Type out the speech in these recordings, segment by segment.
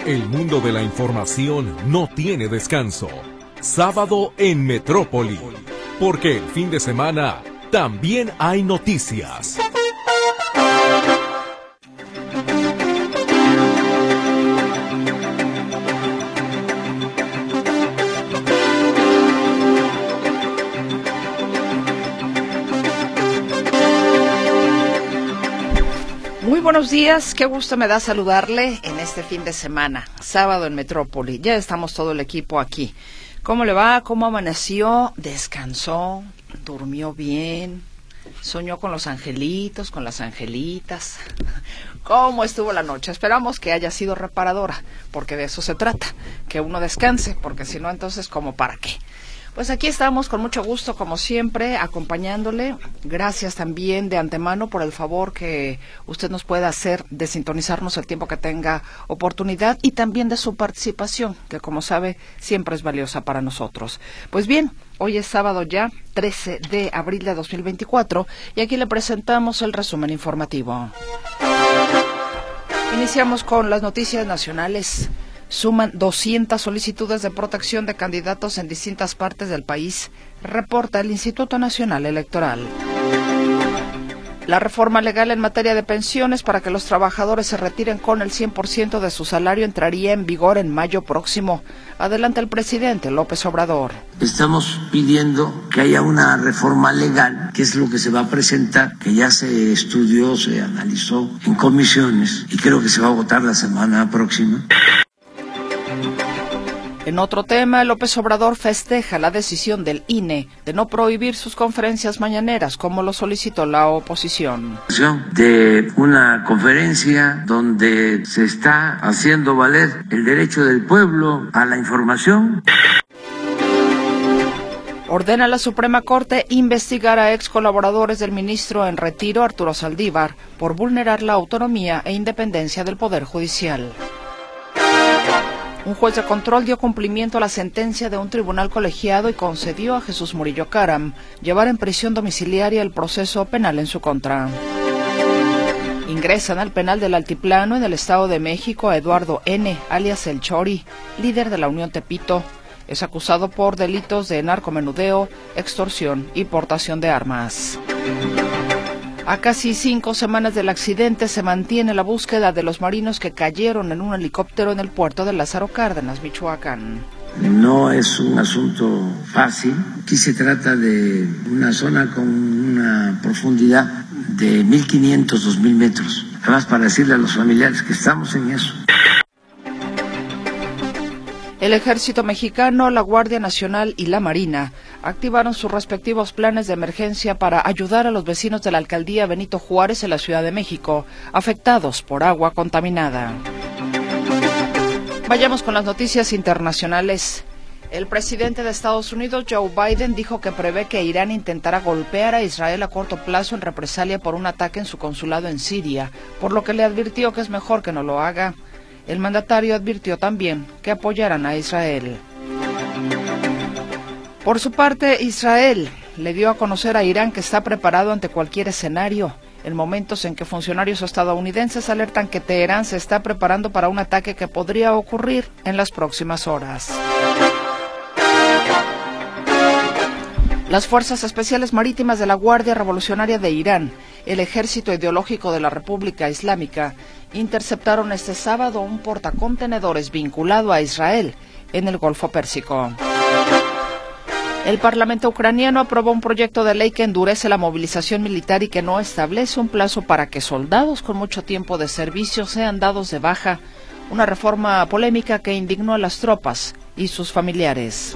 El mundo de la información no tiene descanso. Sábado en Metrópoli, porque el fin de semana también hay noticias. Muy buenos días, qué gusto me da saludarle en este fin de semana, sábado en Metrópoli. Ya estamos todo el equipo aquí. ¿Cómo le va? ¿Cómo amaneció? ¿Descansó? ¿Durmió bien? ¿Soñó con los angelitos, con las angelitas? ¿Cómo estuvo la noche? Esperamos que haya sido reparadora, porque de eso se trata, que uno descanse, porque si no, entonces, ¿cómo para qué? Pues aquí estamos con mucho gusto, como siempre, acompañándole. Gracias también de antemano por el favor que usted nos pueda hacer de sintonizarnos el tiempo que tenga oportunidad y también de su participación, que como sabe siempre es valiosa para nosotros. Pues bien, hoy es sábado ya, 13 de abril de 2024, y aquí le presentamos el resumen informativo. Iniciamos con las noticias nacionales. Suman 200 solicitudes de protección de candidatos en distintas partes del país, reporta el Instituto Nacional Electoral. La reforma legal en materia de pensiones para que los trabajadores se retiren con el 100% de su salario entraría en vigor en mayo próximo. Adelanta el presidente López Obrador. Estamos pidiendo que haya una reforma legal, que es lo que se va a presentar, que ya se estudió, se analizó en comisiones y creo que se va a votar la semana próxima. En otro tema, López Obrador festeja la decisión del INE de no prohibir sus conferencias mañaneras, como lo solicitó la oposición. De una conferencia donde se está haciendo valer el derecho del pueblo a la información. Ordena la Suprema Corte investigar a ex colaboradores del ministro en retiro, Arturo Saldívar, por vulnerar la autonomía e independencia del Poder Judicial. Un juez de control dio cumplimiento a la sentencia de un tribunal colegiado y concedió a Jesús Murillo Caram llevar en prisión domiciliaria el proceso penal en su contra. Ingresan al penal del Altiplano en el Estado de México a Eduardo N., alias El Chori, líder de la Unión Tepito. Es acusado por delitos de narcomenudeo, extorsión y portación de armas. A casi 5 semanas del accidente se mantiene la búsqueda de los marinos que cayeron en un helicóptero en el puerto de Lázaro Cárdenas, Michoacán. No es un asunto fácil. Aquí se trata de una zona con una profundidad de 1.500, 2.000 metros. Además, para decirle a los familiares que estamos en eso. El Ejército Mexicano, la Guardia Nacional y la Marina activaron sus respectivos planes de emergencia para ayudar a los vecinos de la alcaldía Benito Juárez en la Ciudad de México, afectados por agua contaminada. Vayamos con las noticias internacionales. El presidente de Estados Unidos, Joe Biden, dijo que prevé que Irán intentará golpear a Israel a corto plazo en represalia por un ataque en su consulado en Siria, por lo que le advirtió que es mejor que no lo haga. El mandatario advirtió también que apoyarán a Israel. Por su parte, Israel le dio a conocer a Irán que está preparado ante cualquier escenario, en momentos en que funcionarios estadounidenses alertan que Teherán se está preparando para un ataque que podría ocurrir en las próximas horas. Las Fuerzas Especiales Marítimas de la Guardia Revolucionaria de Irán, el Ejército Ideológico de la República Islámica, interceptaron este sábado un portacontenedores vinculado a Israel en el Golfo Pérsico. El Parlamento ucraniano aprobó un proyecto de ley que endurece la movilización militar y que no establece un plazo para que soldados con mucho tiempo de servicio sean dados de baja, una reforma polémica que indignó a las tropas y sus familiares.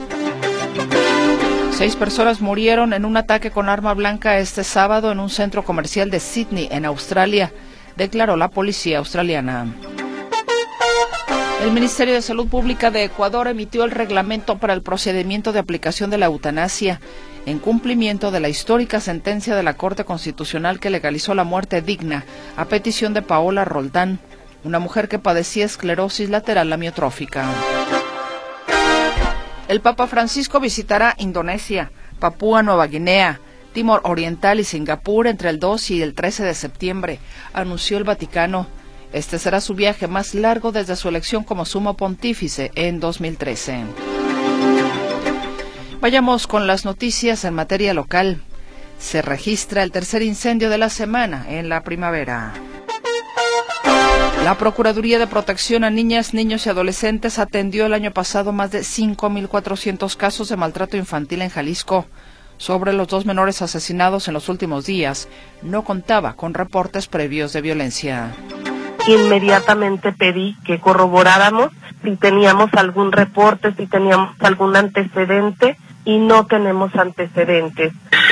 6 personas murieron en un ataque con arma blanca este sábado en un centro comercial de Sydney, en Australia, declaró la policía australiana. El Ministerio de Salud Pública de Ecuador emitió el reglamento para el procedimiento de aplicación de la eutanasia, en cumplimiento de la histórica sentencia de la Corte Constitucional que legalizó la muerte digna a petición de Paola Roldán, una mujer que padecía esclerosis lateral amiotrófica. El Papa Francisco visitará Indonesia, Papúa Nueva Guinea, Timor Oriental y Singapur entre el 2 y el 13 de septiembre, anunció el Vaticano. Este será su viaje más largo desde su elección como sumo pontífice en 2013. Vayamos con las noticias en materia local. Se registra el tercer incendio de la semana en la primavera. La Procuraduría de Protección a Niñas, Niños y Adolescentes atendió el año pasado más de 5.400 casos de maltrato infantil en Jalisco. Sobre los 2 menores asesinados en los últimos días, no contaba con reportes previos de violencia. Inmediatamente pedí que corroboráramos si teníamos algún reporte, si teníamos algún antecedente, y no tenemos antecedentes.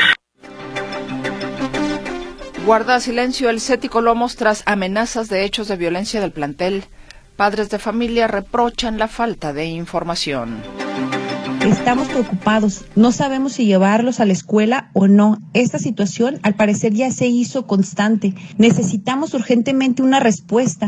Guarda silencio el Ceti Colomos tras amenazas de hechos de violencia del plantel. Padres de familia reprochan la falta de información. Estamos preocupados, no sabemos si llevarlos a la escuela o no. Esta situación al parecer ya se hizo constante. Necesitamos urgentemente una respuesta.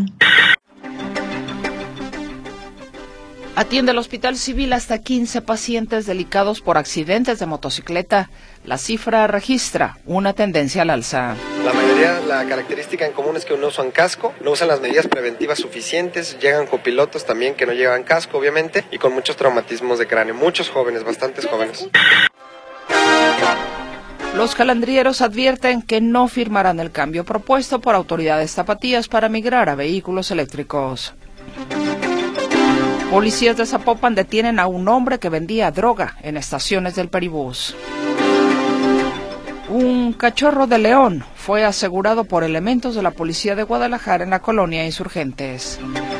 Atiende el Hospital Civil hasta 15 pacientes delicados por accidentes de motocicleta. La cifra registra una tendencia al alza. La mayoría, la característica en común es que no usan casco, no usan las medidas preventivas suficientes, llegan copilotos también que no llevan casco, obviamente, y con muchos traumatismos de cráneo. Muchos jóvenes, bastantes jóvenes. Los calandrieros advierten que no firmarán el cambio propuesto por autoridades tapatías para migrar a vehículos eléctricos. Policías de Zapopan detienen a un hombre que vendía droga en estaciones del Peribús. Un cachorro de león fue asegurado por elementos de la policía de Guadalajara en la colonia Insurgentes.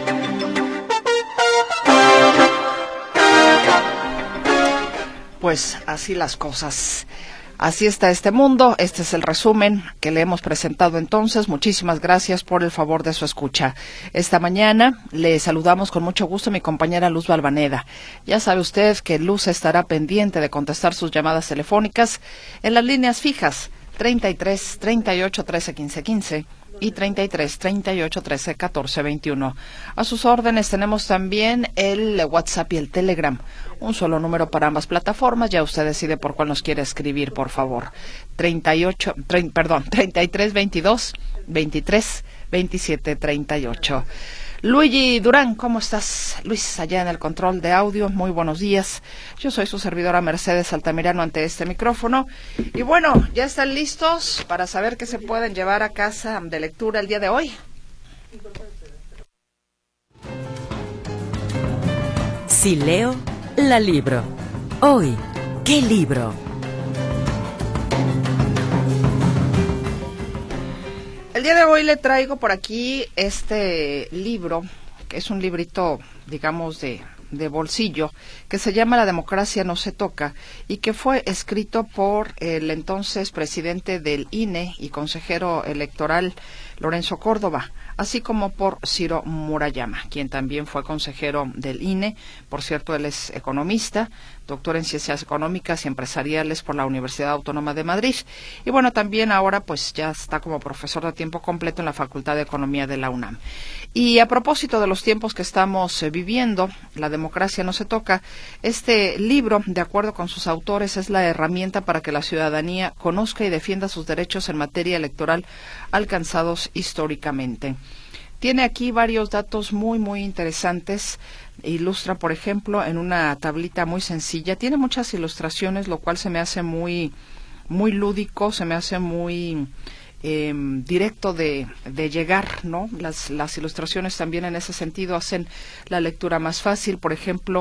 Pues así las cosas. Así está este mundo. Este es el resumen que le hemos presentado entonces. Muchísimas gracias por el favor de su escucha. Esta mañana le saludamos con mucho gusto a mi compañera Luz Balvaneda. Ya sabe usted que Luz estará pendiente de contestar sus llamadas telefónicas en las líneas fijas 33 38 13 15 15 y 33 38 13 14 21. A sus órdenes tenemos también el WhatsApp y el Telegram. Un solo número para ambas plataformas. Ya usted decide por cuál nos quiere escribir, por favor. 33 22 23 27 38. Luigi Durán, ¿cómo estás? Luis, allá en el control de audio, muy buenos días. Yo soy su servidora Mercedes Altamirano ante este micrófono. Y bueno, ¿ya están listos para saber qué se pueden llevar a casa de lectura el día de hoy? Si leo, la libro. Hoy, ¿qué libro? El día de hoy le traigo por aquí este libro, que es un librito, digamos, de bolsillo, que se llama La democracia no se toca, y que fue escrito por el entonces presidente del INE y consejero electoral Lorenzo Córdoba, así como por Ciro Murayama, quien también fue consejero del INE. Por cierto, él es economista, doctor en Ciencias Económicas y Empresariales por la Universidad Autónoma de Madrid. Y bueno, también ahora pues ya está como profesor de tiempo completo en la Facultad de Economía de la UNAM. Y a propósito de los tiempos que estamos viviendo, La democracia no se toca, este libro, de acuerdo con sus autores, es la herramienta para que la ciudadanía conozca y defienda sus derechos en materia electoral alcanzados históricamente. Tiene aquí varios datos muy, muy interesantes. Ilustra, por ejemplo, en una tablita muy sencilla. Tiene muchas ilustraciones, lo cual se me hace muy, muy lúdico, se me hace muy directo de llegar, ¿no? Las ilustraciones también en ese sentido hacen la lectura más fácil. Por ejemplo,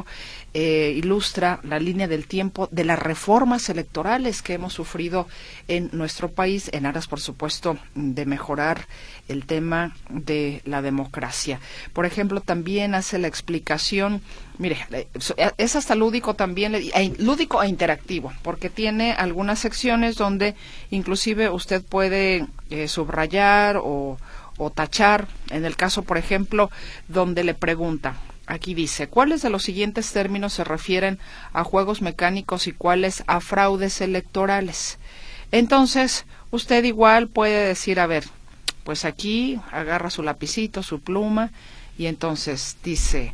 ilustra la línea del tiempo de las reformas electorales que hemos sufrido en nuestro país, en aras, por supuesto, de mejorar el tema de la democracia. Por ejemplo, también hace la explicación, mire, es hasta lúdico también, lúdico e interactivo, porque tiene algunas secciones donde inclusive usted puede subrayar o tachar. En el caso, por ejemplo, donde le pregunta, aquí dice, ¿cuáles de los siguientes términos se refieren a juegos mecánicos y cuáles a fraudes electorales? Entonces, usted igual puede decir, a ver, pues aquí agarra su lapicito, su pluma, y entonces dice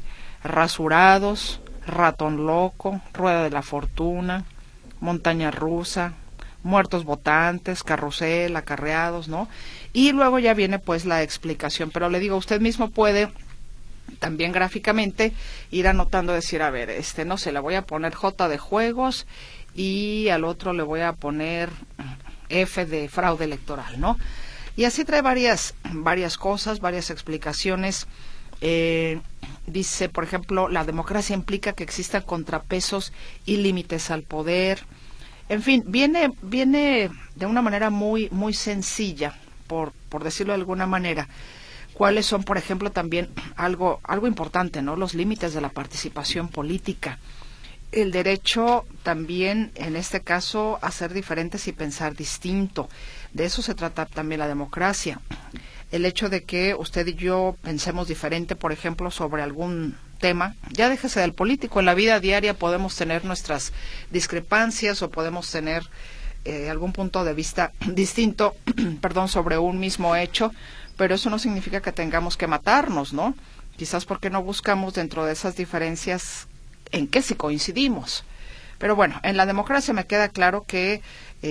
rasurados, ratón loco, rueda de la fortuna, montaña rusa, muertos votantes, carrusel, acarreados, ¿no? Y luego ya viene pues la explicación, pero le digo, usted mismo puede también gráficamente ir anotando, decir, a ver, no sé, le voy a poner J de juegos y al otro le voy a poner F de fraude electoral, ¿no? Y así trae varias cosas, varias explicaciones. Dice, por ejemplo, la democracia implica que existan contrapesos y límites al poder. En fin, viene de una manera muy sencilla, por decirlo de alguna manera. ¿Cuáles son, por ejemplo, también algo importante, ¿no? Los límites de la participación política. El derecho también, en este caso, a ser diferentes y pensar distinto. De eso se trata también la democracia. El hecho de que usted y yo pensemos diferente, por ejemplo, sobre algún tema, ya déjese del político, en la vida diaria podemos tener nuestras discrepancias o podemos tener algún punto de vista distinto, sobre un mismo hecho, pero eso no significa que tengamos que matarnos, ¿no? Quizás porque no buscamos dentro de esas diferencias en qué sí coincidimos. Pero bueno, en la democracia me queda claro que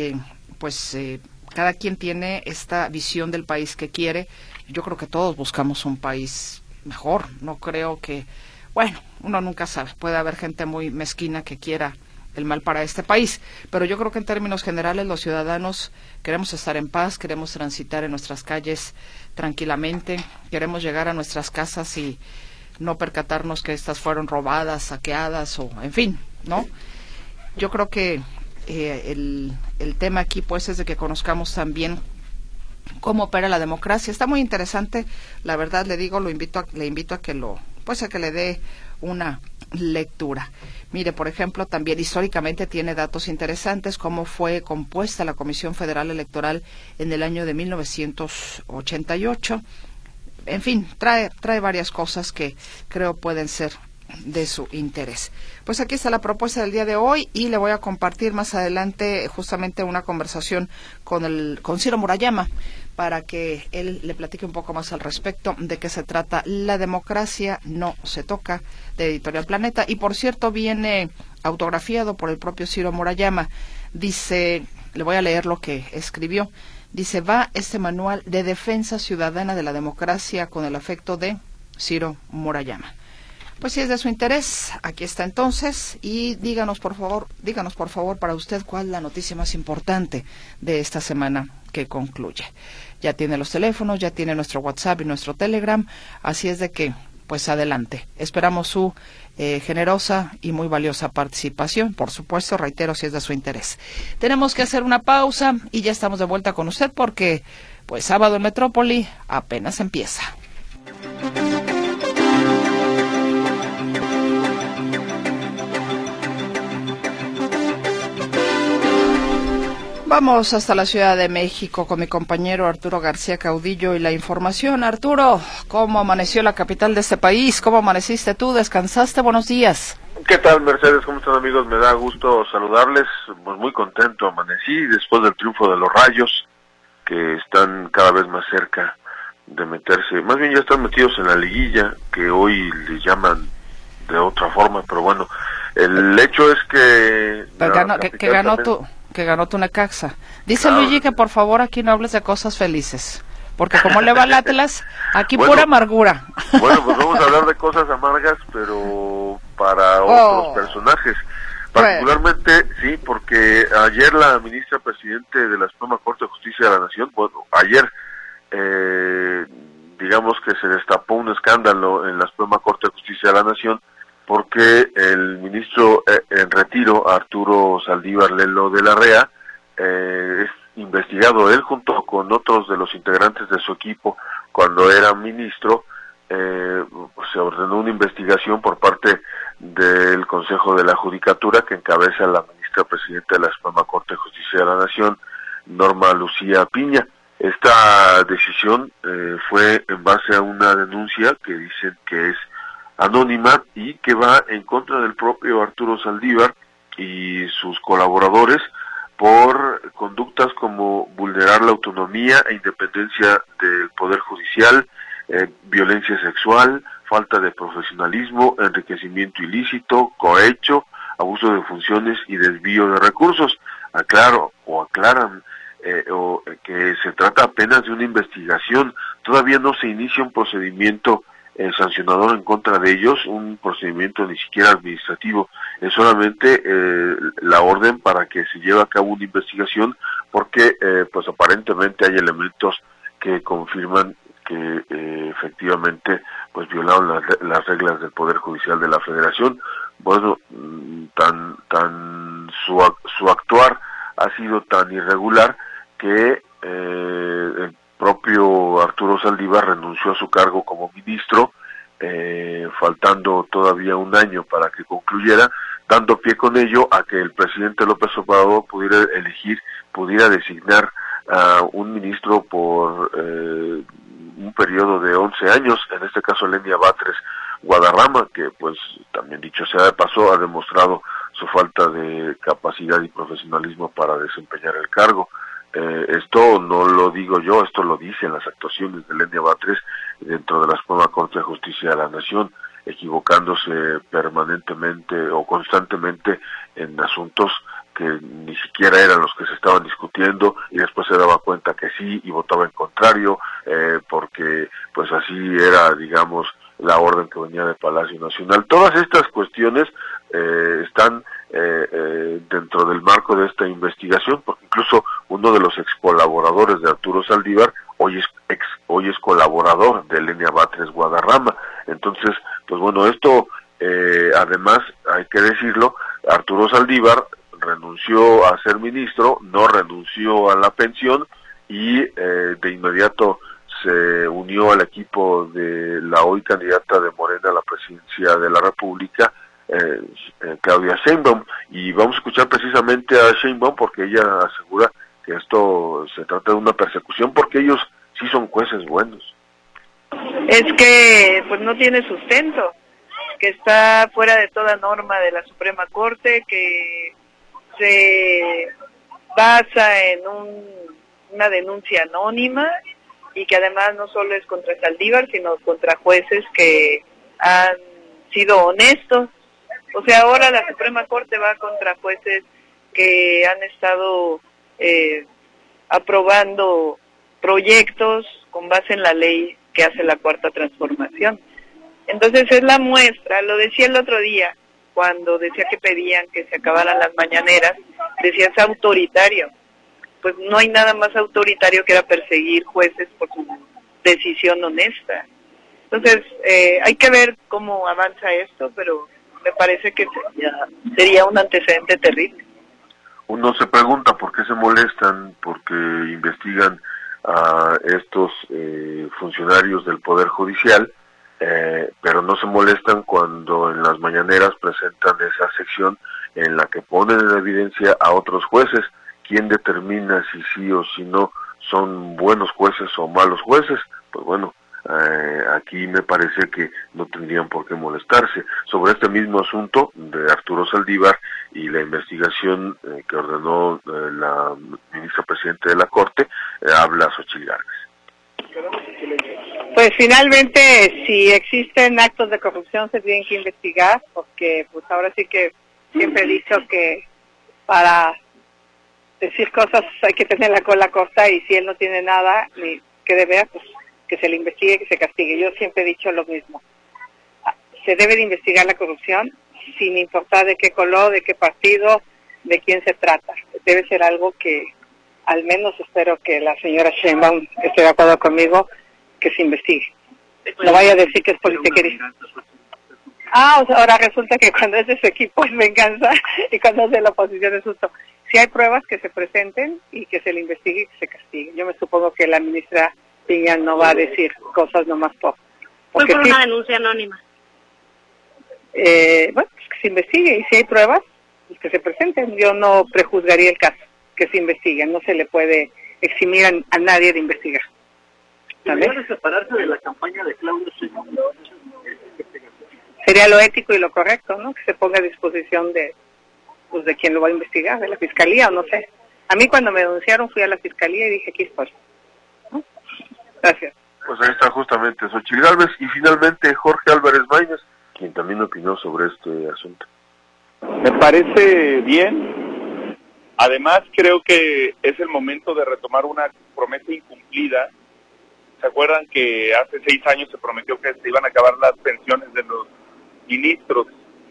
cada quien tiene esta visión del país que quiere. Yo creo que todos buscamos un país mejor. No creo que, uno nunca sabe. Puede haber gente muy mezquina que quiera el mal para este país. Pero yo creo que en términos generales los ciudadanos queremos estar en paz, queremos transitar en nuestras calles tranquilamente, queremos llegar a nuestras casas y no percatarnos que estas fueron robadas, saqueadas o, en fin, ¿no? Yo creo que el tema aquí pues es de que conozcamos también cómo opera la democracia. Está muy interesante, la verdad, le digo, le invito a que a que le dé una lectura. Mire, por ejemplo, también históricamente tiene datos interesantes, cómo fue compuesta la Comisión Federal Electoral en el año de 1988. En fin, trae varias cosas que creo pueden ser de su interés. Pues aquí está la propuesta del día de hoy y le voy a compartir más adelante justamente una conversación con Ciro Murayama para que él le platique un poco más al respecto de qué se trata La democracia no se toca, de Editorial Planeta. Y por cierto, viene autografiado por el propio Ciro Murayama. Dice, le voy a leer lo que escribió. Dice, va este manual de defensa ciudadana de la democracia con el afecto de Ciro Murayama. Pues si es de su interés, aquí está entonces, y díganos por favor para usted cuál es la noticia más importante de esta semana que concluye. Ya tiene los teléfonos, ya tiene nuestro WhatsApp y nuestro Telegram, así es de que, pues adelante. Esperamos su generosa y muy valiosa participación, por supuesto, reitero, si es de su interés. Tenemos que hacer una pausa y ya estamos de vuelta con usted porque, pues sábado en Metrópoli apenas empieza. Vamos hasta la Ciudad de México con mi compañero Arturo García Caudillo y la información. Arturo, ¿cómo amaneció la capital de este país? ¿Cómo amaneciste tú? ¿Descansaste? Buenos días. ¿Qué tal, Mercedes? ¿Cómo están, amigos? Me da gusto saludarles. Pues muy contento amanecí después del triunfo de los Rayos, que están cada vez más cerca de meterse. Más bien ya están metidos en la liguilla, que hoy le llaman de otra forma, pero bueno, el hecho es que... Que ganó tu Necaxa. Dice claro. Luigi que por favor aquí no hables de cosas felices, porque como le va al Atlas, aquí pura amargura. Bueno, pues vamos a hablar de cosas amargas, pero para otros personajes. Particularmente, sí, porque ayer la ministra presidente de la Suprema Corte de Justicia de la Nación, digamos que se destapó un escándalo en la Suprema Corte de Justicia de la Nación, porque el ministro en retiro, Arturo Saldívar Lelo de la Rea, es investigado él junto con otros de los integrantes de su equipo cuando era ministro. Se ordenó una investigación por parte del Consejo de la Judicatura que encabeza la ministra presidenta de la Suprema Corte de Justicia de la Nación, Norma Lucía Piña. Esta decisión fue en base a una denuncia que dicen que es anónima y que va en contra del propio Arturo Saldívar y sus colaboradores por conductas como vulnerar la autonomía e independencia del Poder Judicial, violencia sexual, falta de profesionalismo, enriquecimiento ilícito, cohecho, abuso de funciones y desvío de recursos. aclaran que se trata apenas de una investigación, todavía no se inicia un procedimiento sancionador en contra de ellos, un procedimiento ni siquiera administrativo, es solamente la orden para que se lleve a cabo una investigación, porque pues aparentemente hay elementos que confirman que efectivamente pues violaron las reglas del Poder Judicial de la Federación. Bueno, su actuar ha sido tan irregular que el propio Arturo Saldívar renunció a su cargo como ministro, faltando todavía un año para que concluyera, dando pie con ello a que el presidente López Obrador pudiera designar a un ministro por un periodo de 11 años, en este caso Lenia Batres Guadarrama, que pues también dicho sea de paso ha demostrado su falta de capacidad y profesionalismo para desempeñar el cargo. Esto no lo digo yo, esto lo dicen las actuaciones de Lenia Batres dentro de la Suprema Corte de Justicia de la Nación, equivocándose permanentemente o constantemente en asuntos que ni siquiera eran los que se estaban discutiendo, y después se daba cuenta que sí y votaba en contrario, porque pues así era, digamos, la orden que venía de Palacio Nacional. Todas estas cuestiones están dentro del marco de esta investigación, porque incluso uno de los ex colaboradores de Arturo Saldívar hoy es colaborador de Lenia Batres Guadarrama. Entonces, pues bueno, esto además hay que decirlo, Arturo Saldívar renunció a ser ministro, no renunció a la pensión y de inmediato se unió al equipo de la hoy candidata de Morena a la presidencia de la República, Claudia Sheinbaum, y vamos a escuchar precisamente a Sheinbaum porque ella asegura que esto se trata de una persecución porque ellos sí son jueces buenos. Es que pues no tiene sustento, que está fuera de toda norma de la Suprema Corte, que se basa en una denuncia anónima y que además no solo es contra Saldívar, sino contra jueces que han sido honestos. O sea, ahora la Suprema Corte va contra jueces que han estado aprobando proyectos con base en la ley que hace la Cuarta Transformación. Entonces es la muestra, lo decía el otro día, cuando decía que pedían que se acabaran las mañaneras, decía es autoritario. Pues no hay nada más autoritario que era perseguir jueces por su decisión honesta. Entonces hay que ver cómo avanza esto, pero me parece que sería un antecedente terrible. Uno se pregunta por qué se molestan, porque investigan a estos funcionarios del Poder Judicial, pero no se molestan cuando en las mañaneras presentan esa sección en la que ponen en evidencia a otros jueces. ¿Quién determina si sí o si no son buenos jueces o malos jueces? Pues bueno, aquí me parece que no tendrían por qué molestarse. Sobre este mismo asunto de Arturo Saldívar y la investigación que ordenó la ministra presidente de la Corte, habla Xochitl Gálvez. Pues finalmente, si existen actos de corrupción se tienen que investigar, porque pues ahora sí que siempre he dicho que para decir cosas hay que tener la cola corta, y si él no tiene nada ni que deber, pues que se le investigue, que se castigue. Yo siempre he dicho lo mismo. Se debe de investigar la corrupción sin importar de qué color, de qué partido, de quién se trata. Debe ser algo que, al menos espero que la señora Sheinbaum esté de acuerdo conmigo, que se investigue. No vaya a decir que es politiquería. O sea, ahora resulta que cuando es de su equipo es venganza y cuando es de la oposición es justo. Si hay pruebas, que se presenten y que se le investigue y que se castigue. Yo me supongo que la ministra Piña no va a decir cosas nomás por... Fue por una denuncia anónima. Bueno, pues que se investigue, y si hay pruebas, pues que se presenten. Yo no prejuzgaría el caso, que se investigue. No se le puede eximir a nadie de investigar. ¿Debería separarse de la campaña de Claudia Sheinbaum? Sería lo ético y lo correcto, ¿no? Que se ponga a disposición de quien lo va a investigar, de la fiscalía o no sé. A mí cuando me denunciaron fui a la fiscalía y dije, aquí estoy. ¿No? Gracias. Pues ahí está justamente Xochitl Gálvez y finalmente Jorge Álvarez Maínez, quien también opinó sobre este asunto. Me parece bien, Además, creo que es el momento de retomar una promesa incumplida. ¿Se acuerdan que hace 6 años se prometió que se iban a acabar las pensiones de los ministros?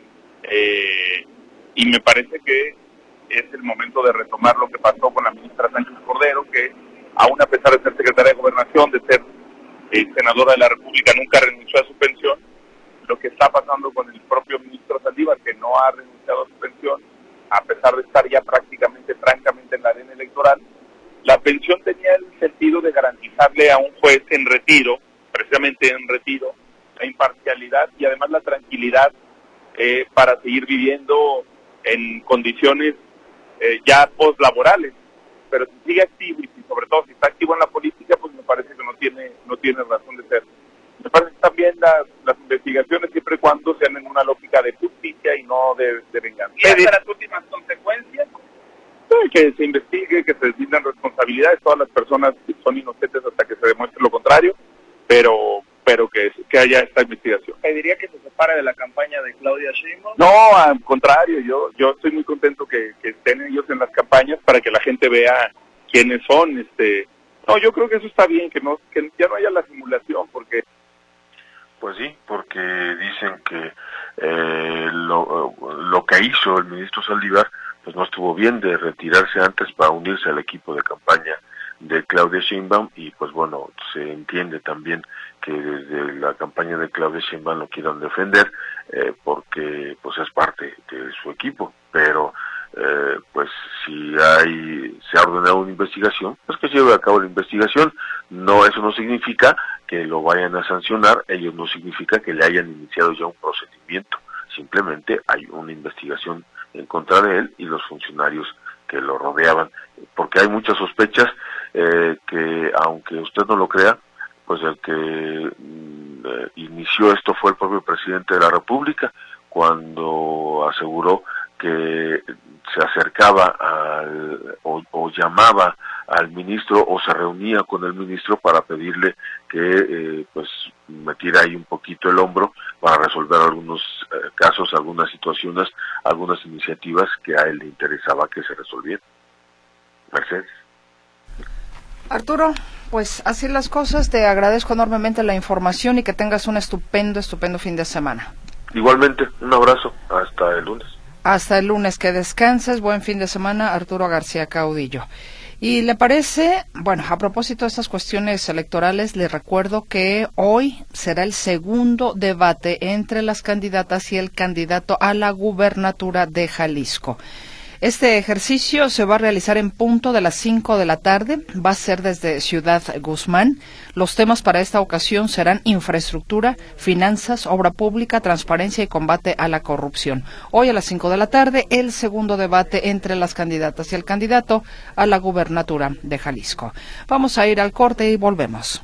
Y me parece que es el momento de retomar lo que pasó con la ministra Sánchez Cordero, que aún a pesar de ser secretaria de Gobernación, de ser senadora de la República, nunca renunció a su pensión. Lo que está pasando con el propio ministro Saldívar, que no ha renunciado a su pensión, a pesar de estar ya prácticamente, francamente, en la arena electoral. La pensión tenía el sentido de garantizarle a un juez en retiro, precisamente en retiro, la imparcialidad y además la tranquilidad para seguir viviendo en condiciones ya postlaborales. Pero si sigue activo y sobre todo si está activo en la política, pues me parece que no tiene razón de ser. Me parece que también las investigaciones, siempre y cuando sean en una lógica de justicia y no de venganza. ¿Y hasta las últimas consecuencias? Que se investigue, que se designen responsabilidades. Todas las personas son inocentes hasta que se demuestre lo contrario, pero que haya esta investigación. ¿Pediría que se separe de la campaña de Claudia Sheinbaum? No, al contrario, yo estoy muy contento que estén ellos en las campañas para que la gente vea quiénes son. No, yo creo que eso está bien, que ya no haya la simulación, porque... Pues sí, porque dicen que lo que hizo el ministro Saldívar pues no estuvo bien, de retirarse antes para unirse al equipo de campaña de Claudia Sheinbaum, y pues bueno, se entiende también que desde la campaña de Claudia Sheinbaum lo quieran defender, porque pues es parte de su equipo, pero pues si se ha ordenado una investigación, pues que se lleve a cabo la investigación. No, eso no significa que lo vayan a sancionar, ellos no significa que le hayan iniciado ya un procedimiento, simplemente hay una investigación en contra de él y los funcionarios que lo rodeaban, porque hay muchas sospechas que, aunque usted no lo crea, pues el que inició esto fue el propio presidente de la República, cuando aseguró que se acercaba o llamaba al ministro o se reunía con el ministro para pedirle que pues metiera ahí un poquito el hombro para resolver algunos casos, algunas situaciones, algunas iniciativas que a él le interesaba que se resolvieran. Mercedes. Arturo, pues así las cosas, te agradezco enormemente la información y que tengas un estupendo fin de semana. Igualmente, un abrazo, hasta el lunes. Hasta el lunes, que descanses, buen fin de semana, Arturo García Caudillo. Y le parece, bueno, a propósito de estas cuestiones electorales, le recuerdo que hoy será el segundo debate entre las candidatas y el candidato a la gubernatura de Jalisco. Este ejercicio se va a realizar en punto de las 5 de la tarde, va a ser desde Ciudad Guzmán. Los temas para esta ocasión serán infraestructura, finanzas, obra pública, transparencia y combate a la corrupción. Hoy a las 5 de la tarde, el segundo debate entre las candidatas y el candidato a la gubernatura de Jalisco. Vamos a ir al corte y volvemos.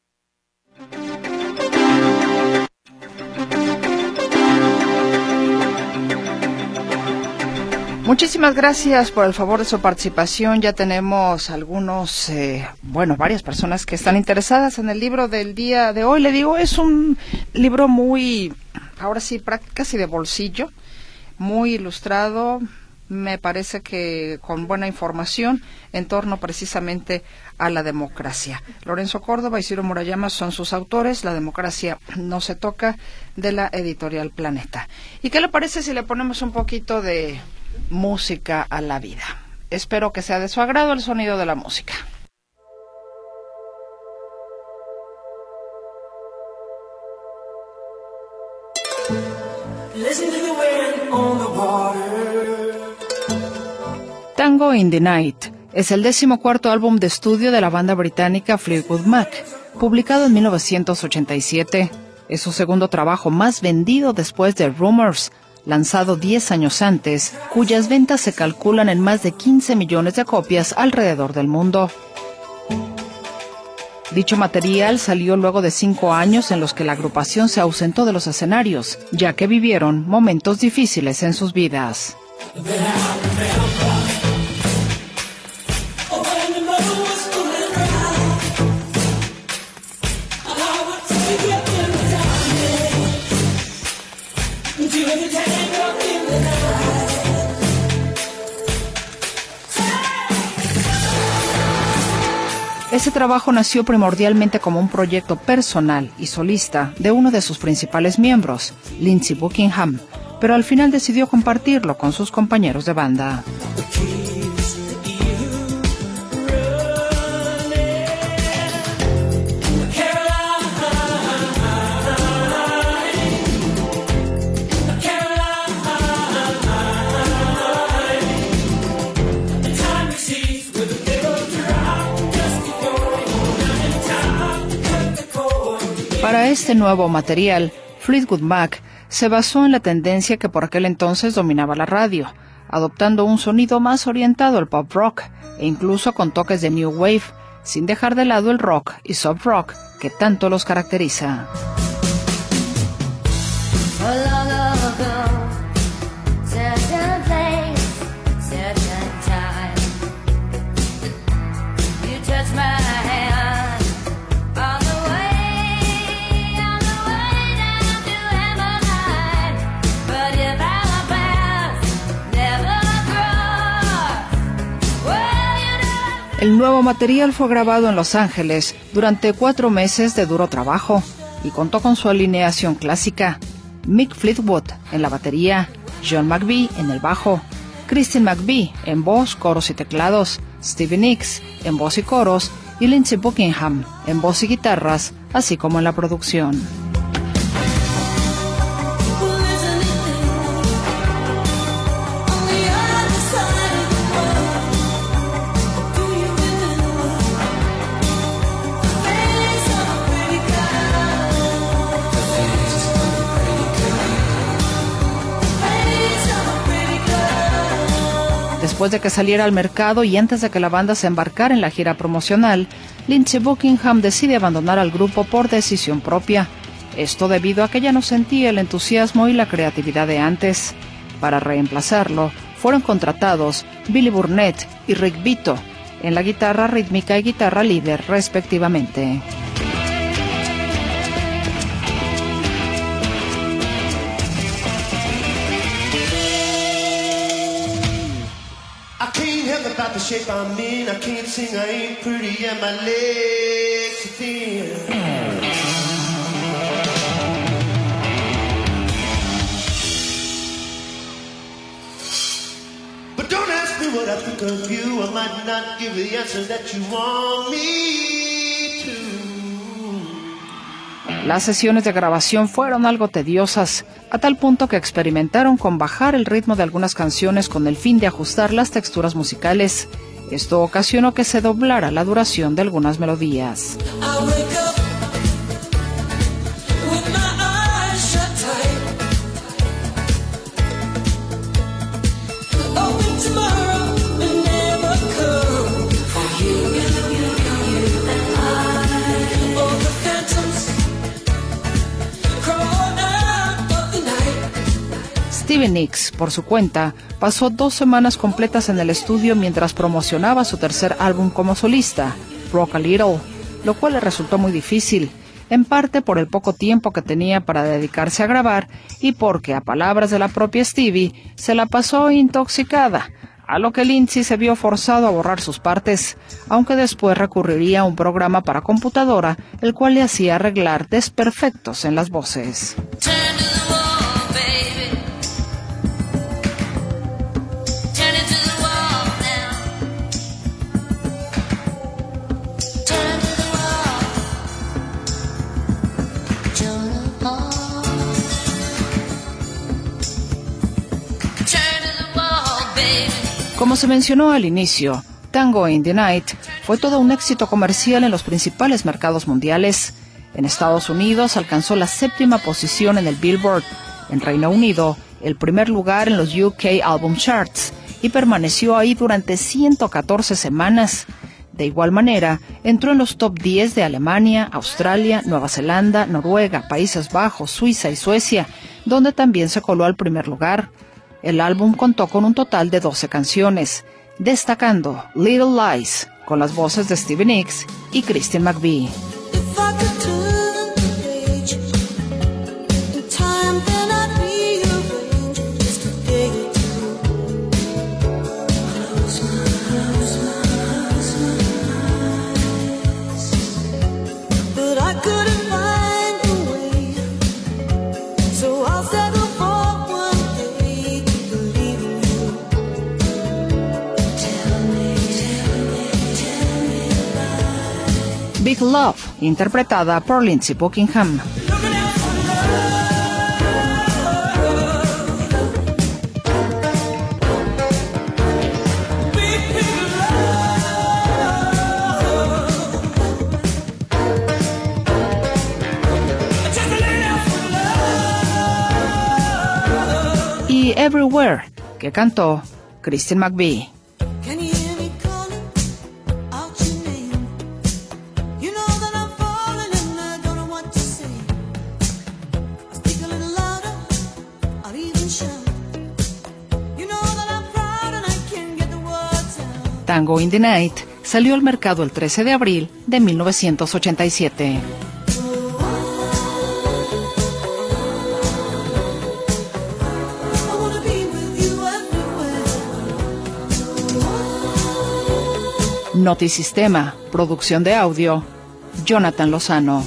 Muchísimas gracias por el favor de su participación. Ya tenemos varias personas que están interesadas en el libro del día de hoy. Le digo, es un libro muy, ahora sí, casi de bolsillo, muy ilustrado, me parece que con buena información en torno precisamente a la democracia. Lorenzo Córdoba y Ciro Murayama son sus autores. La democracia no se toca, de la editorial Planeta. ¿Y qué le parece si le ponemos un poquito de música a la vida? Espero que sea de su agrado el sonido de la música. Tango in the Night es el 14º álbum de estudio de la banda británica Fleetwood Mac, publicado en 1987. Es su segundo trabajo más vendido después de Rumours, lanzado 10 años antes, cuyas ventas se calculan en más de 15 millones de copias alrededor del mundo. Dicho material salió luego de 5 años en los que la agrupación se ausentó de los escenarios, ya que vivieron momentos difíciles en sus vidas. Ese trabajo nació primordialmente como un proyecto personal y solista de uno de sus principales miembros, Lindsey Buckingham, pero al final decidió compartirlo con sus compañeros de banda. Para este nuevo material, Fleetwood Mac se basó en la tendencia que por aquel entonces dominaba la radio, adoptando un sonido más orientado al pop rock e incluso con toques de new wave, sin dejar de lado el rock y soft rock que tanto los caracteriza. El nuevo material fue grabado en Los Ángeles durante 4 meses de duro trabajo y contó con su alineación clásica: Mick Fleetwood en la batería, John McVie en el bajo, Christine McVie en voz, coros y teclados, Stevie Nicks en voz y coros y Lindsey Buckingham en voz y guitarras, así como en la producción. Después de que saliera al mercado y antes de que la banda se embarcara en la gira promocional, Lindsey Buckingham decide abandonar al grupo por decisión propia. Esto debido a que ya no sentía el entusiasmo y la creatividad de antes. Para reemplazarlo, fueron contratados Billy Burnett y Rick Vito en la guitarra rítmica y guitarra líder, respectivamente. About the shape I'm in, I can't sing, I ain't pretty, and my legs are thin. But don't ask me what I think of you, I might not give the answer that you want me to. Las sesiones de grabación fueron algo tediosas, a tal punto que experimentaron con bajar el ritmo de algunas canciones con el fin de ajustar las texturas musicales. Esto ocasionó que se doblara la duración de algunas melodías. Stevie Nicks, por su cuenta, pasó 2 semanas completas en el estudio mientras promocionaba su tercer álbum como solista, Rock a Little, lo cual le resultó muy difícil, en parte por el poco tiempo que tenía para dedicarse a grabar y porque, a palabras de la propia Stevie, se la pasó intoxicada, a lo que Lindsey se vio forzado a borrar sus partes, aunque después recurriría a un programa para computadora, el cual le hacía arreglar desperfectos en las voces. Como se mencionó al inicio, Tango in the Night fue todo un éxito comercial en los principales mercados mundiales. En Estados Unidos alcanzó la 7ª posición en el Billboard, en Reino Unido el primer lugar en los UK Album Charts y permaneció ahí durante 114 semanas. De igual manera, entró en los top 10 de Alemania, Australia, Nueva Zelanda, Noruega, Países Bajos, Suiza y Suecia, donde también se coló al primer lugar. El álbum contó con un total de 12 canciones, destacando Little Lies, con las voces de Stevie Nicks y Christine McVie. Big Love, interpretada por Lindsey Buckingham. Y Everywhere, que cantó Christine McVie. Tango in the Night salió al mercado el 13 de abril de 1987. Notisistema, producción de audio, Jonathan Lozano.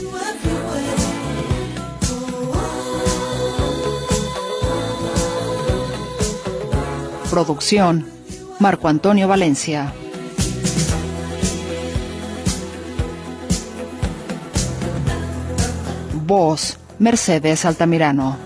Producción, Marco Antonio Valencia. Voz, Mercedes Altamirano.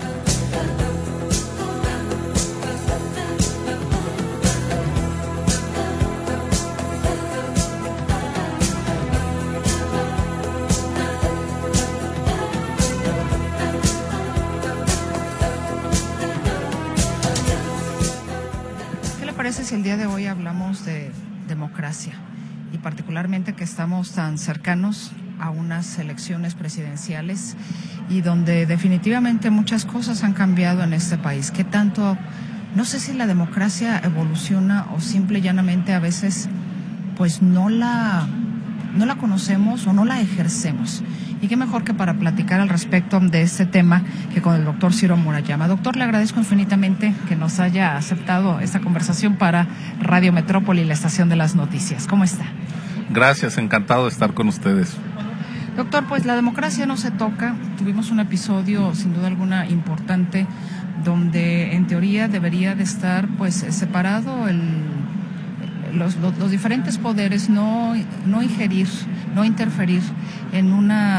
Si el día de hoy hablamos de democracia y particularmente que estamos tan cercanos a unas elecciones presidenciales y donde definitivamente muchas cosas han cambiado en este país, que tanto, no sé si la democracia evoluciona o simple y llanamente a veces pues no la conocemos o no la ejercemos. Y qué mejor que para platicar al respecto de este tema que con el doctor Ciro Murayama. Doctor, le agradezco infinitamente que nos haya aceptado esta conversación para Radio Metrópoli, la estación de las noticias. ¿Cómo está? Gracias, encantado de estar con ustedes. Doctor, pues la democracia no se toca. Tuvimos un episodio sin duda alguna importante donde en teoría debería de estar pues separado los diferentes poderes, no ingerir, no interferir en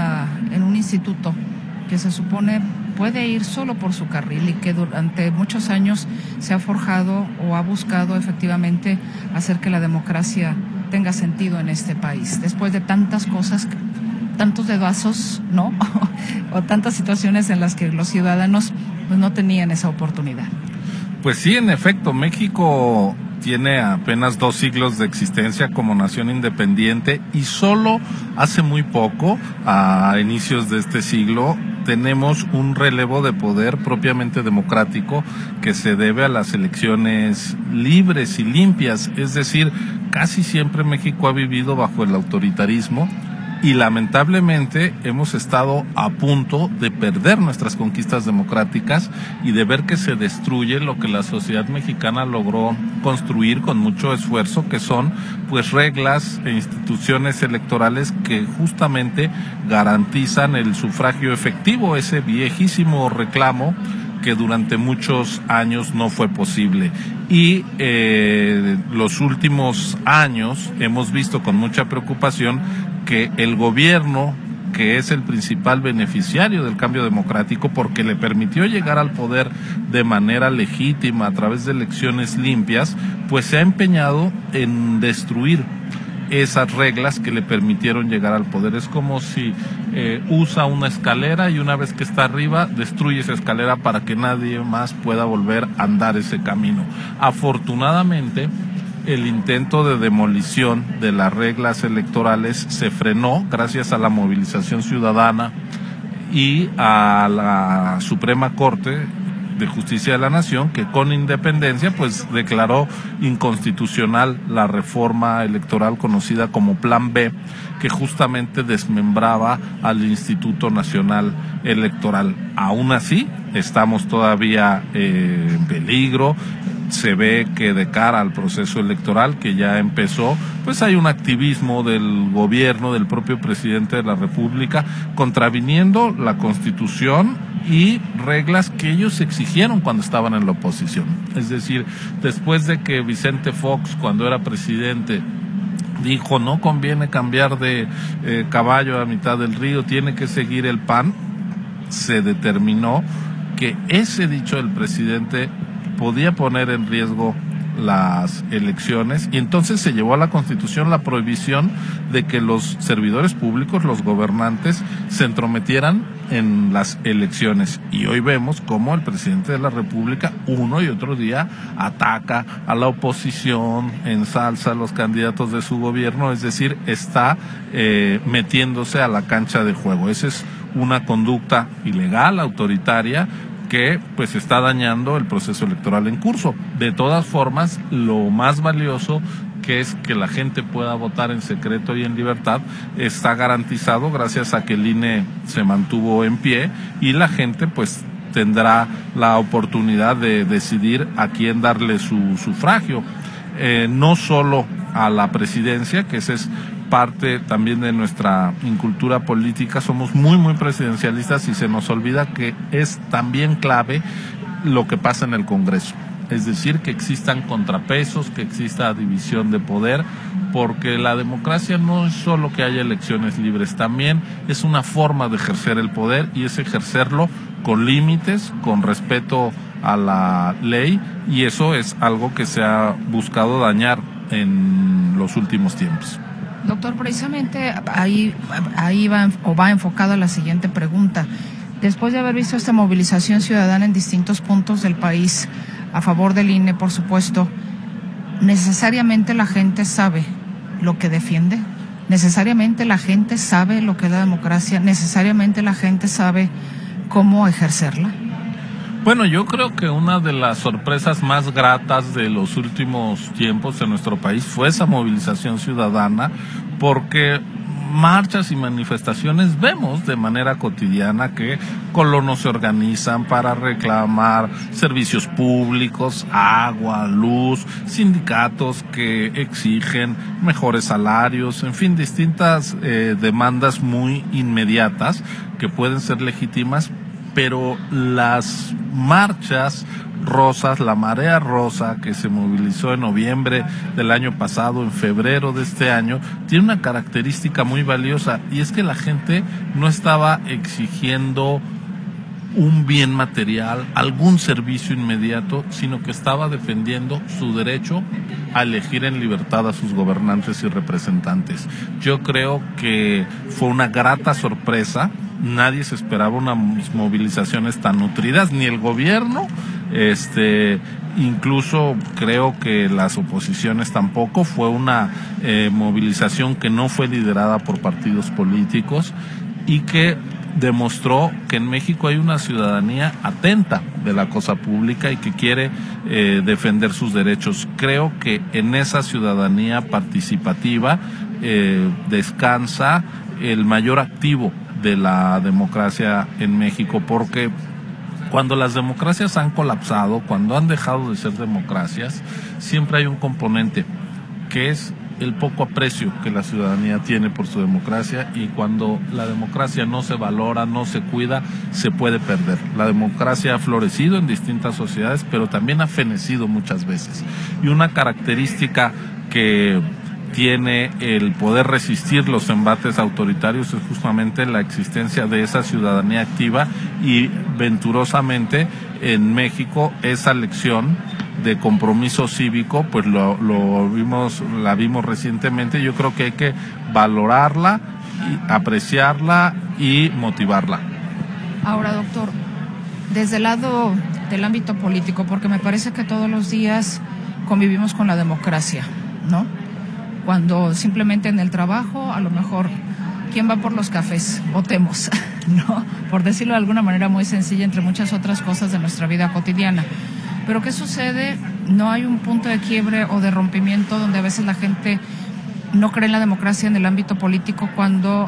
un instituto que se supone puede ir solo por su carril y que durante muchos años se ha forjado o ha buscado efectivamente hacer que la democracia tenga sentido en este país. Después de tantas cosas, tantos dedazos, ¿no? o tantas situaciones en las que los ciudadanos pues no tenían esa oportunidad. Pues sí, en efecto, México tiene apenas 2 siglos de existencia como nación independiente y solo hace muy poco, a inicios de este siglo, tenemos un relevo de poder propiamente democrático que se debe a las elecciones libres y limpias. Es decir, casi siempre México ha vivido bajo el autoritarismo y lamentablemente hemos estado a punto de perder nuestras conquistas democráticas y de ver que se destruye lo que la sociedad mexicana logró construir con mucho esfuerzo, que son pues reglas e instituciones electorales que justamente garantizan el sufragio efectivo, ese viejísimo reclamo que durante muchos años no fue posible. Y los últimos años hemos visto con mucha preocupación que el gobierno, que es el principal beneficiario del cambio democrático porque le permitió llegar al poder de manera legítima a través de elecciones limpias, pues se ha empeñado en destruir esas reglas que le permitieron llegar al poder. Es como si usa una escalera y una vez que está arriba destruye esa escalera para que nadie más pueda volver a andar ese camino. Afortunadamente, el intento de demolición de las reglas electorales se frenó gracias a la movilización ciudadana y a la Suprema Corte de Justicia de la Nación, que con independencia pues declaró inconstitucional la reforma electoral conocida como Plan B, que justamente desmembraba al Instituto Nacional Electoral. Aún así, estamos todavía en peligro. Se ve que de cara al proceso electoral que ya empezó, pues hay un activismo del gobierno, del propio presidente de la República, contraviniendo la Constitución y reglas que ellos exigieron cuando estaban en la oposición. Es decir, después de que Vicente Fox, cuando era presidente, dijo no conviene cambiar de caballo a mitad del río, tiene que seguir el PAN, se determinó que ese dicho del presidente podía poner en riesgo las elecciones, y entonces se llevó a la Constitución la prohibición de que los servidores públicos, los gobernantes, se entrometieran en las elecciones. Y hoy vemos cómo el presidente de la República uno y otro día ataca a la oposición, ensalza a los candidatos de su gobierno, es decir, está metiéndose a la cancha de juego. Esa es una conducta ilegal, autoritaria, que pues está dañando el proceso electoral en curso. De todas formas, lo más valioso, que es que la gente pueda votar en secreto y en libertad, está garantizado gracias a que el INE se mantuvo en pie, y la gente pues tendrá la oportunidad de decidir a quién darle su sufragio, no solo a la presidencia, que ese es parte también de nuestra incultura política. Somos muy presidencialistas y se nos olvida que es también clave lo que pasa en el Congreso. Es decir, que existan contrapesos, que exista división de poder, porque la democracia no es solo que haya elecciones libres, también es una forma de ejercer el poder, y es ejercerlo con límites, con respeto a la ley, y eso es algo que se ha buscado dañar en los últimos tiempos. Doctor, precisamente ahí va enfocada la siguiente pregunta. Después de haber visto esta movilización ciudadana en distintos puntos del país, a favor del INE, por supuesto, ¿necesariamente la gente sabe lo que defiende? ¿Necesariamente la gente sabe lo que es la democracia? ¿Necesariamente la gente sabe cómo ejercerla? Bueno, yo creo que una de las sorpresas más gratas de los últimos tiempos en nuestro país fue esa movilización ciudadana, porque marchas y manifestaciones vemos de manera cotidiana que colonos se organizan para reclamar servicios públicos, agua, luz, sindicatos que exigen mejores salarios, en fin, distintas demandas muy inmediatas que pueden ser legítimas, pero las marchas rosas, la marea rosa que se movilizó en noviembre del año pasado, en febrero de este año, tiene una característica muy valiosa, y es que la gente no estaba exigiendo un bien material, algún servicio inmediato, sino que estaba defendiendo su derecho a elegir en libertad a sus gobernantes y representantes. Yo creo que fue una grata sorpresa. Nadie se esperaba unas movilizaciones tan nutridas, ni el gobierno, incluso creo que las oposiciones tampoco. Fue una movilización que no fue liderada por partidos políticos, y que demostró que en México hay una ciudadanía atenta de la cosa pública y que quiere defender sus derechos. Creo que en esa ciudadanía participativa descansa el mayor activo de la democracia en México, porque cuando las democracias han colapsado, cuando han dejado de ser democracias, siempre hay un componente que es el poco aprecio que la ciudadanía tiene por su democracia, y cuando la democracia no se valora, no se cuida, se puede perder. La democracia ha florecido en distintas sociedades, pero también ha fenecido muchas veces. Y una característica que tiene el poder resistir los embates autoritarios es justamente la existencia de esa ciudadanía activa, y venturosamente en México esa lección de compromiso cívico pues la vimos recientemente. Yo creo que hay que valorarla, y apreciarla y motivarla. Ahora, doctor, desde el lado del ámbito político, porque me parece que todos los días convivimos con la democracia, ¿no? Cuando simplemente en el trabajo, a lo mejor, ¿quién va por los cafés? Votemos, ¿no? Por decirlo de alguna manera muy sencilla, entre muchas otras cosas de nuestra vida cotidiana. Pero ¿qué sucede? No hay un punto de quiebre o de rompimiento donde a veces la gente no cree en la democracia en el ámbito político, cuando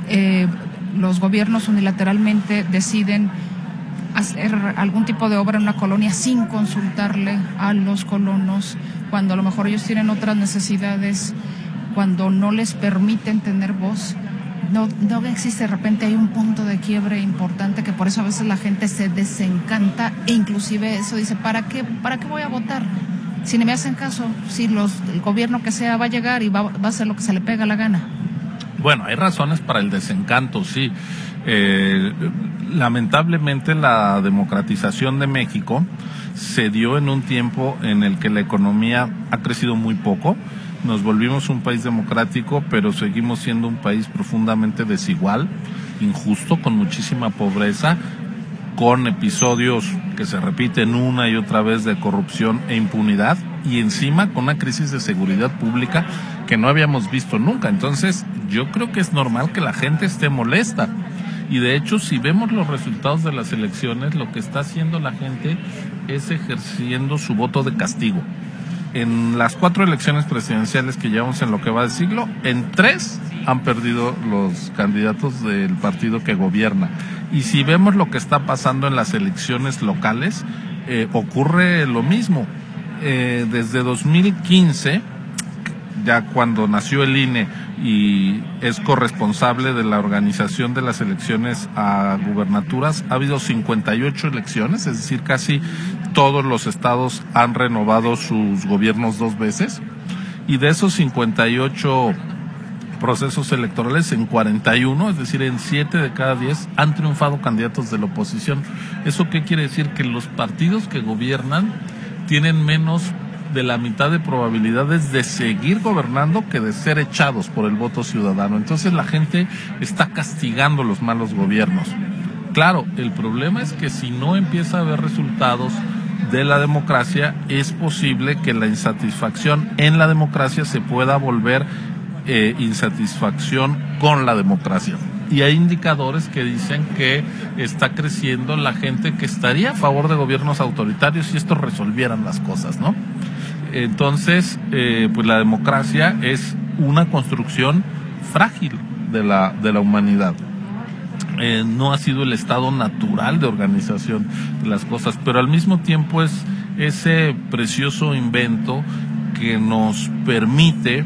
los gobiernos unilateralmente deciden hacer algún tipo de obra en una colonia sin consultarle a los colonos, cuando a lo mejor ellos tienen otras necesidades, cuando no les permiten tener voz. No existe, de repente hay un punto de quiebre importante, que por eso a veces la gente se desencanta, e inclusive eso dice, ¿para qué voy a votar? si no me hacen caso, si el gobierno que sea va a llegar y va a hacer lo que se le pega la gana. Bueno, hay razones para el desencanto, sí. Lamentablemente la democratización de México se dio en un tiempo en el que la economía ha crecido muy poco. Nos volvimos un país democrático, pero seguimos siendo un país profundamente desigual, injusto, con muchísima pobreza, con episodios que se repiten una y otra vez de corrupción e impunidad, y encima con una crisis de seguridad pública que no habíamos visto nunca. Entonces, yo creo que es normal que la gente esté molesta. Y de hecho, si vemos los resultados de las elecciones, lo que está haciendo la gente es ejerciendo su voto de castigo. En las 4 elecciones presidenciales que llevamos en lo que va de siglo, en 3 han perdido los candidatos del partido que gobierna. Y si vemos lo que está pasando en las elecciones locales, ocurre lo mismo. Desde 2015, ya cuando nació el INE y es corresponsable de la organización de las elecciones a gubernaturas, ha habido 58 elecciones, es decir, casi todos los estados han renovado sus gobiernos 2 veces, y de esos 58 procesos electorales, en 41, es decir, en 7 de cada 10 han triunfado candidatos de la oposición. ¿Eso qué quiere decir? Que los partidos que gobiernan tienen menos de la mitad de probabilidades de seguir gobernando que de ser echados por el voto ciudadano. Entonces la gente está castigando los malos gobiernos. Claro, el problema es que si no empieza a haber resultados de la democracia, es posible que la insatisfacción en la democracia se pueda volver insatisfacción con la democracia. Y hay indicadores que dicen que está creciendo la gente que estaría a favor de gobiernos autoritarios si estos resolvieran las cosas, ¿no? Entonces, pues la democracia es una construcción frágil de la humanidad. No ha sido el estado natural de organización de las cosas, pero al mismo tiempo es ese precioso invento que nos permite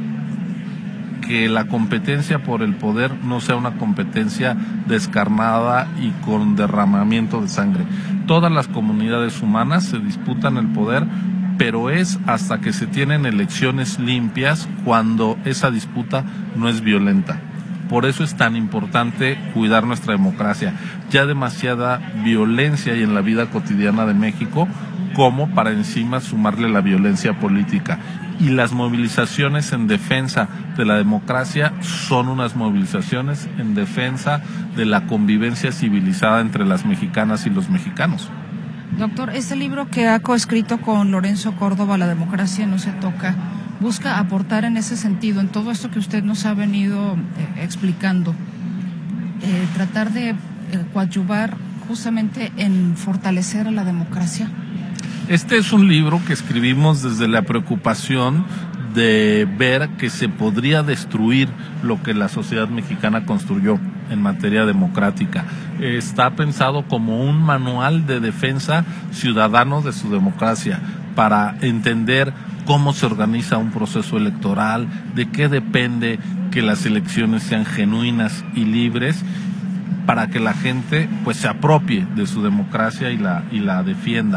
que la competencia por el poder no sea una competencia descarnada y con derramamiento de sangre. Todas las comunidades humanas se disputan el poder, pero es hasta que se tienen elecciones limpias cuando esa disputa no es violenta. Por eso es tan importante cuidar nuestra democracia. Ya demasiada violencia hay en la vida cotidiana de México como para encima sumarle la violencia política. Y las movilizaciones en defensa de la democracia son unas movilizaciones en defensa de la convivencia civilizada entre las mexicanas y los mexicanos. Doctor, este libro que ha coescrito con Lorenzo Córdoba, La democracia no se toca, busca aportar en ese sentido, en todo esto que usted nos ha venido explicando, tratar de coadyuvar justamente en fortalecer a la democracia. Este es un libro que escribimos desde la preocupación de ver que se podría destruir lo que la sociedad mexicana construyó en materia democrática. Está pensado como un manual de defensa ciudadano de su democracia, para entender cómo se organiza un proceso electoral, de qué depende que las elecciones sean genuinas y libres, para que la gente pues se apropie de su democracia y la defienda.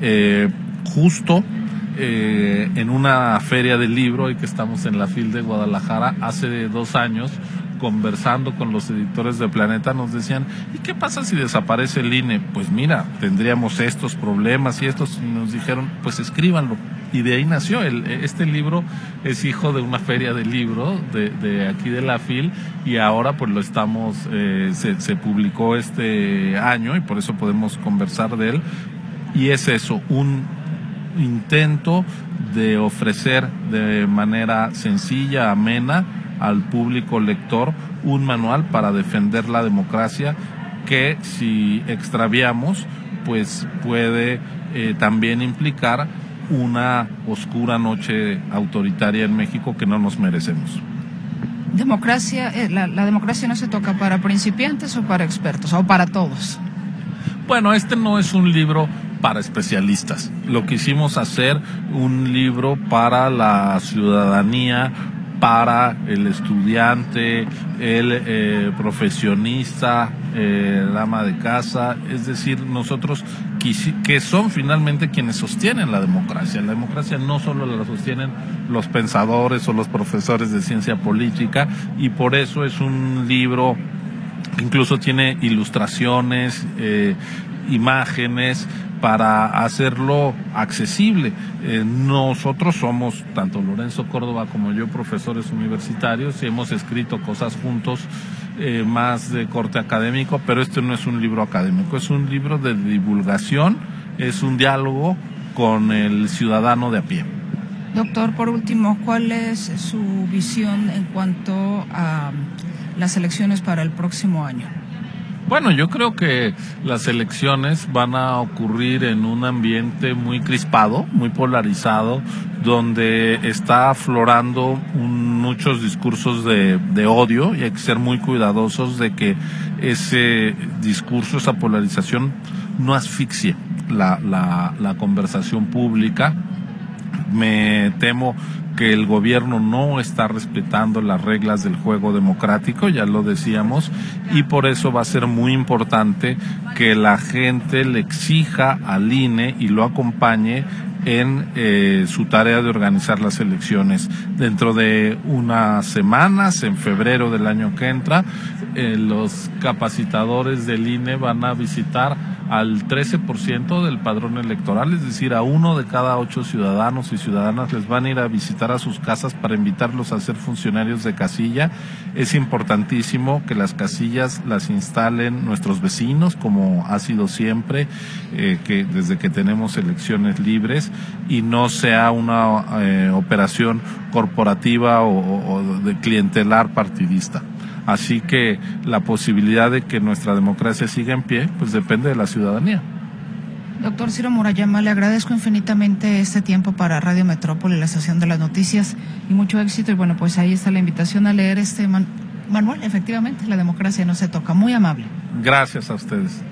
Justo en una feria del libro, y que estamos en la FIL de Guadalajara, hace 2 años, conversando con los editores de Planeta, nos decían, ¿y qué pasa si desaparece el INE? Pues mira, tendríamos estos problemas y estos, y nos dijeron, pues escríbanlo. Y de ahí nació. Este libro es hijo de una feria del libro de aquí de la FIL, y ahora pues lo estamos, se publicó este año y por eso podemos conversar de él. Y es eso, un intento de ofrecer de manera sencilla, amena, al público lector un manual para defender la democracia, que si extraviamos pues puede también implicar una oscura noche autoritaria en México que no nos merecemos. Democracia, la democracia no se toca para principiantes o para expertos, o para todos. Bueno, este no es un libro para especialistas. Lo quisimos hacer un libro para la ciudadanía, para el estudiante, el profesionista, el ama de casa. Es decir, nosotros que son finalmente quienes sostienen la democracia. La democracia no solo la sostienen los pensadores o los profesores de ciencia política, y por eso es un libro que incluso tiene ilustraciones, imágenes, para hacerlo accesible. Nosotros somos, tanto Lorenzo Córdoba como yo, profesores universitarios, y hemos escrito cosas juntos más de corte académico, pero este no es un libro académico, es un libro de divulgación, es un diálogo con el ciudadano de a pie. Doctor, por último, ¿cuál es su visión en cuanto a las elecciones para el próximo año? Bueno, yo creo que las elecciones van a ocurrir en un ambiente muy crispado, muy polarizado, donde está aflorando muchos discursos de odio, y hay que ser muy cuidadosos de que ese discurso, esa polarización, no asfixie la conversación pública. Me temo que el gobierno no está respetando las reglas del juego democrático, ya lo decíamos, y por eso va a ser muy importante que la gente le exija al INE y lo acompañe en su tarea de organizar las elecciones. Dentro de unas semanas, en febrero del año que entra, los capacitadores del INE van a visitar al 13% del padrón electoral, es decir, a 1 de cada 8 ciudadanos y ciudadanas les van a ir a visitar a sus casas para invitarlos a ser funcionarios de casilla. Es importantísimo que las casillas las instalen nuestros vecinos, como ha sido siempre, que desde que tenemos elecciones libres, y no sea una operación corporativa o de clientelar partidista. Así que la posibilidad de que nuestra democracia siga en pie, pues depende de la ciudadanía. Doctor Ciro Murayama, le agradezco infinitamente este tiempo para Radio Metrópoli, la estación de las noticias, y mucho éxito. Y bueno, pues ahí está la invitación a leer este manual. Efectivamente, la democracia no se toca. Muy amable. Gracias a ustedes.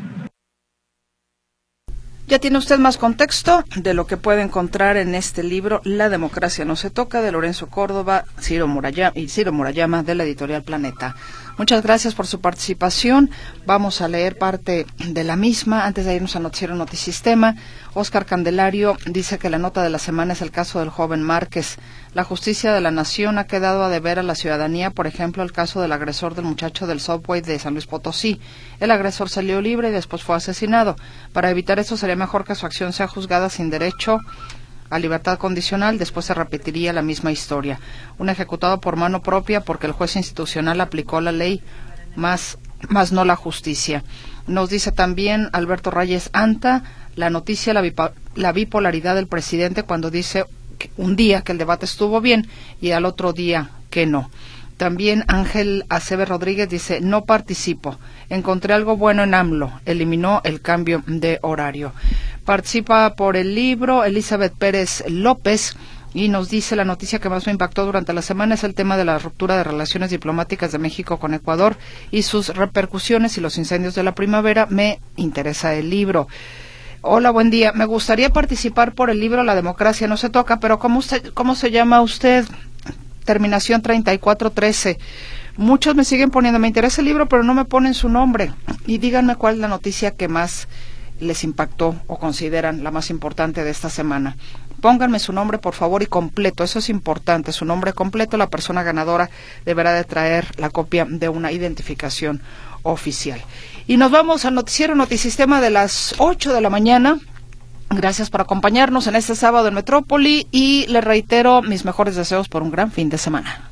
Ya tiene usted más contexto de lo que puede encontrar en este libro, La democracia no se toca, de Lorenzo Córdoba y Ciro Murayama, de la editorial Planeta. Muchas gracias por su participación. Vamos a leer parte de la misma antes de irnos al noticiero Notisistema. Óscar Candelario dice que la nota de la semana es el caso del joven Márquez. La justicia de la nación ha quedado a deber a la ciudadanía, por ejemplo, el caso del agresor del muchacho del Subway de San Luis Potosí. El agresor salió libre y después fue asesinado. Para evitar esto sería mejor que su acción sea juzgada sin derecho a libertad condicional, después se repetiría la misma historia. Un ejecutado por mano propia porque el juez institucional aplicó la ley, más no la justicia. Nos dice también Alberto Reyes Anta, la noticia, la bipolaridad del presidente cuando dice un día que el debate estuvo bien y al otro día que no. También Ángel Aceves Rodríguez dice, no participo, encontré algo bueno en AMLO, eliminó el cambio de horario. Participa por el libro Elizabeth Pérez López y nos dice, la noticia que más me impactó durante la semana es el tema de la ruptura de relaciones diplomáticas de México con Ecuador y sus repercusiones y los incendios de la primavera. Me interesa el libro. Hola, buen día. Me gustaría participar por el libro La democracia no se toca, pero ¿cómo se llama usted? Terminación 3413. Muchos me siguen poniendo, me interesa el libro, pero no me ponen su nombre. Y díganme cuál es la noticia que más les impactó o consideran la más importante de esta semana. Pónganme su nombre, por favor, y completo. Eso es importante, su nombre completo. La persona ganadora deberá de traer la copia de una identificación oficial. Y nos vamos al noticiero Notisistema de las 8 de la mañana. Gracias por acompañarnos en este sábado en Metrópoli y les reitero mis mejores deseos por un gran fin de semana.